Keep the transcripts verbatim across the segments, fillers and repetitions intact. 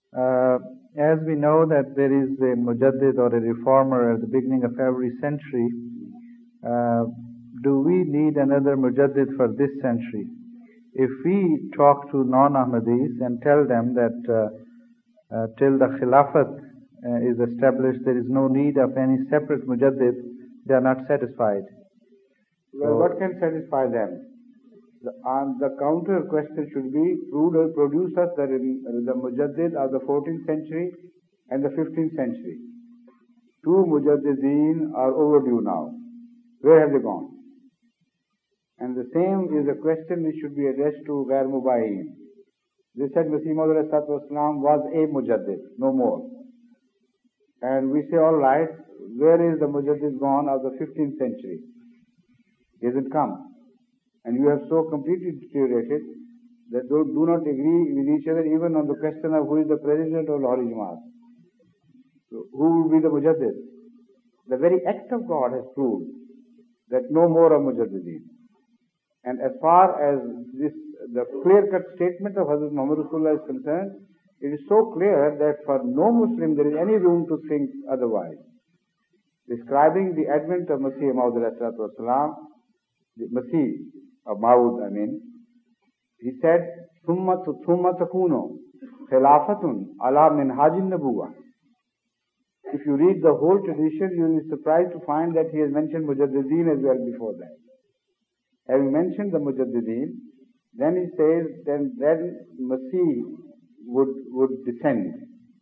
Uh, as we know that there is a mujaddid or a reformer at the beginning of every century, uh, do we need another mujaddid for this century? If we talk to non-Ahmadis and tell them that uh, uh, till the Khilafat uh, is established, there is no need of any separate mujaddid, they are not satisfied. Well, what can satisfy them? The, uh, the counter question should be, produce us the, the mujaddid of the fourteenth century and the fifteenth century. Two mujaddideen are overdue now. Where have they gone? And the same is a question which should be addressed to Ghair Mubayyin. They said Masih Maud was a mujaddid, no more. And we say, all right, where is the mujaddid gone of the fifteenth century? He hasn't come. And you have so completely deteriorated that do, do not agree with each other even on the question of who is the president of Lahori Jamaat. So who will be the mujaddid? The very act of God has proved that no more are mujaddideen. And as far as this, the clear-cut statement of Hazrat Muhammad Rasulullah is concerned, it is so clear that for no Muslim there is any room to think otherwise. Describing the advent of Masih Maud wasalam, the Masih of Maud, I mean, he said, ثُمَّ تَكُونُ خِلَافَةٌ عَلَى مِنْهَاجِ النَّبُوَّةِ. If you read the whole tradition, you will be surprised to find that he has mentioned Mujaddideen as well before that. Having mentioned the Mujaddideen, then he says, then, then Masih would, would descend.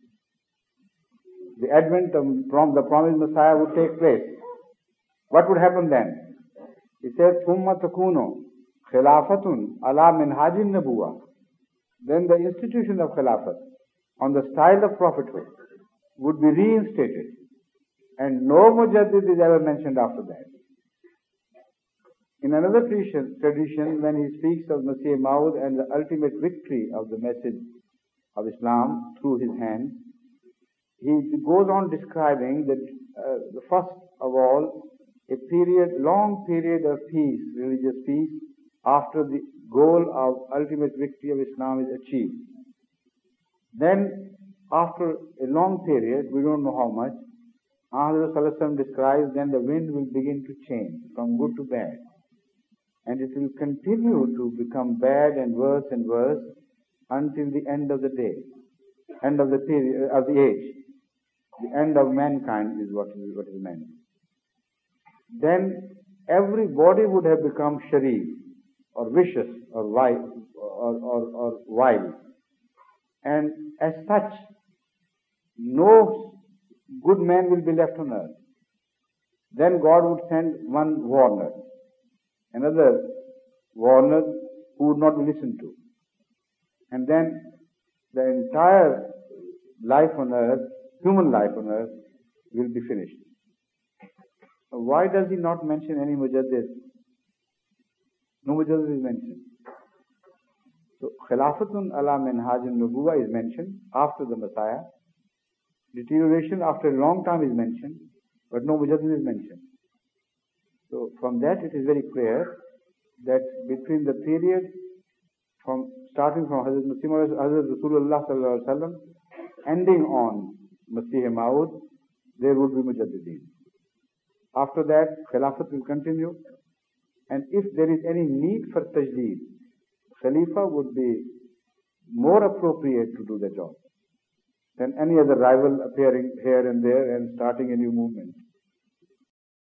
The advent of from the promised Messiah would take place. What would happen then? He says, ثُمَّ تَكُونُ خِلَافَةٌ عَلَى مِنْهَاجِ النَّبُوَّةِ. Then the institution of Khilafat, on the style of prophethood, would be reinstated. And no Mujaddid is ever mentioned after that. In another tradition, tradition when he speaks of Masih Maud and the ultimate victory of the message of Islam through his hand, he goes on describing that uh, the first of all, a period, long period of peace, religious peace, after the goal of ultimate victory of Islam is achieved. Then, after a long period, we don't know how much, Ahmad Sallallahu describes, then the wind will begin to change from good to bad. And it will continue to become bad and worse and worse until the end of the day, end of the period, of the age. The end of mankind is what is, what is meant. Then every body would have become sharif, or vicious, or wild, or, or, or wild. And as such, no good man will be left on earth. Then God would send one warner, another warner who would not be listened to. And then the entire life on earth, human life on earth, will be finished. Why does he not mention any mujaddid? No mujaddid is mentioned. So, Khilafatun ala minhaj al-nubuwah is mentioned after the Messiah. Deterioration after a long time is mentioned, but no mujaddid is mentioned. So, from that it is very clear that between the period from starting from Hazrat Masih Maud, Hazrat Rasulullah sallallahu alaihi wasallam, ending on Masih Maud, there would be mujaddideen. After that, Khilafat will continue, and if there is any need for tajdeed, Khalifa would be more appropriate to do the job than any other rival appearing here and there and starting a new movement.